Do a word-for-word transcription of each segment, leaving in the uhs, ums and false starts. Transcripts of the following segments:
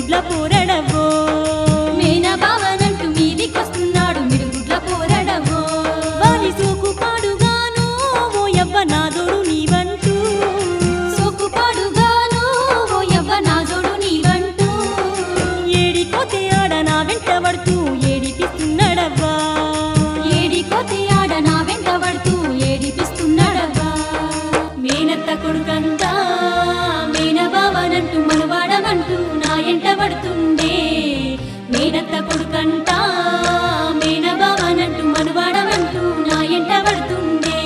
మిడుగుడ్ల పోరడవో మేన బావనంటూ మీదికొస్తున్నాడు మిడుగుడ్ల పోరడవో వాలి సోకు పాడుగాను ఓ యవ్వ నాదోడు నీవంటూ సోకు పాడుగాను ఓ యవ్వ నా జోడు నీవంటూ ఏడిపోతే ఆడ నా వెంట పడుతూ ఏడిపిస్తున్నాడవ్వా ఏడికోతే ఆడ నా వెంట పడుతూ ఏడిపిస్తున్నాడవ్వా మేనత్త కొడుకంతా మేన బావనంటూ మనవాడమంటూ నా ఎంట పడుతుండే మేనత్త కొడుకంతా మేన బావనంటూ మనవాడమంటూ నా ఎంట పడుతుండే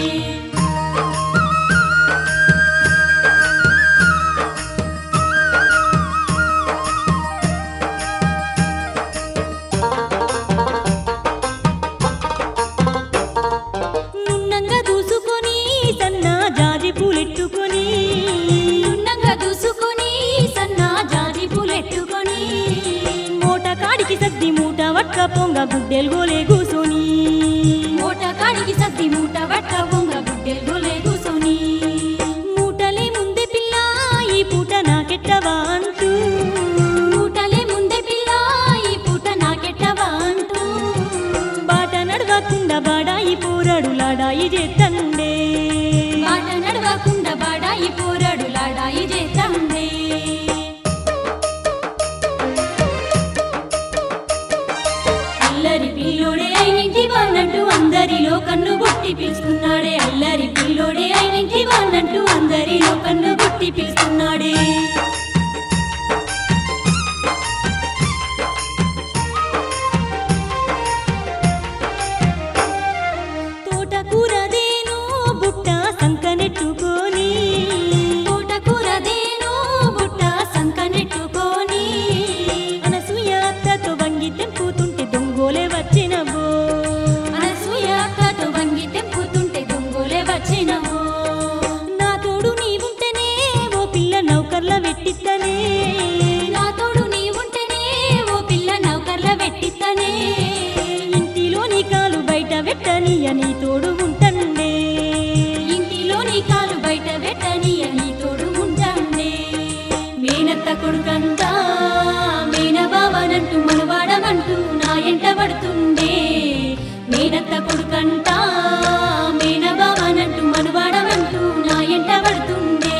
నున్నంగా దూసుకొని సన్నా జాజి పూలెట్టుకొని ఉన్నంగా దూసుకొని సన్నా జాజి పూలెట్టుకొని మూట కాడికి సద్ది మూట వట్క పొంగ గుడ్డెలు గోలే కూసోని మూట కాడికి సద్ది మూట వట్ట బొంగ గుడ్డెలు గోలే కూసోని మూటలే ముందే పిల్ల ఈ పూట నాకెట్టవా అంటూ మూటలే ముందే పిల్ల ఈ పూట నాకెట్టవా అంటూ బాట నడవకుండా బాడాయి పోరాడు లాడాయి చేతండే బాట నడవకుండా బాడాయి పోరాడు లాడాయి చేతండే అల్లరి పిల్లోడే అయినింటి వాళ్ళంటూ అందరిలో కన్ను గుట్టి పిలుస్తున్నాడే అల్లరి పిల్లోడే అయినింటి వాళ్ళంటూ అందరిలో కన్ను గుట్టి పిలుస్తున్నాడే తోటకూరదేను బుట్ట సంకనెట్టుకొని తోటకూరదేను బుట్ట సంకనెట్టుకొని అనసూయ అత్తతో వంగి తెంపుతుంటే దొంగోలే వచ్చినవో అనసూయ అక్కతో వంగి తెంపుతుంటే దొంగోలే వచ్చినవో నా తోడు నీవుంటేనే ఓ పిల్ల నౌకర్ల వెట్టిత్తనే నా తోడు నీ ఉంటేనే ఓ పిల్ల నౌకర్ల వెట్టిత్తనే ఇంటిలో నీ కాలు బయట వెట్టని అని తోడు ఉంటండే ఇంటిలో నీ కాలు బయట వెట్టని అని తోడు ఉంటాండే మేనత్త కొడుకంతా మేన బావనంటూ మనవాడమంటూ నా ఎంట పడుతుండే మేనత్త కొడుకంతా మేన బావనంటూ మనవాడమంటూ నా ఎంట పడుతుండే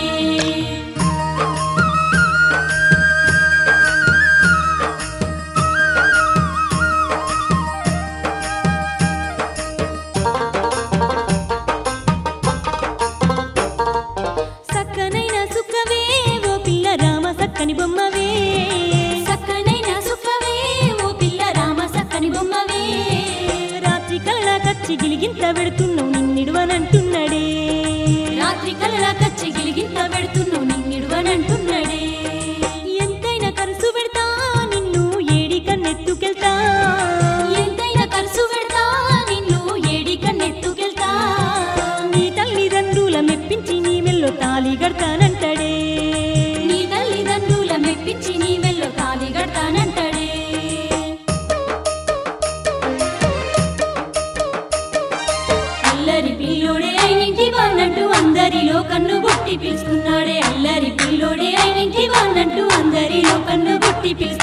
సక్కనైన సుక్కవే ఓ పిల్ల రామ సక్కని బొమ్మవే సక్కనైన సుఖవే ఓ పిల్ల రామ సక్కని బొమ్మవే రాత్రి కళ్ళ కచ్చి గిలిగింత పెడుతున్నావు నిన్నిడువనంటున్నాడే రాత్రి కళ్ళ కచ్చి గిలిగింత పెడుతున్నావు నిన్నిడువనంటున్నాడే ఎంతైనా కరుసు పెడతా నిన్ను ఏడి కన్నెత్తుకెళ్తా ఎంతైనా ఖర్చు పెడతా నిన్ను ఏడి కన్నెత్తుకెళ్తా నీ తల్లిదండ్రుల మెప్పించి నీ మెల్లో తాళి గడతానంటాడే నీ తల్లిదండ్రుల మెప్పించి నీ మెల్లో తాళి గడతానంటాడే అల్లరి పిల్లోడే అయినింటి వాళ్ళంటూ అందరిలో కన్ను గుట్టి పిలుస్తున్నాడే అల్లరి పిల్లోడే అయినింటి వాళ్ళంటూ అందరిలో కన్ను గుట్టి పిలుస్తున్నాడే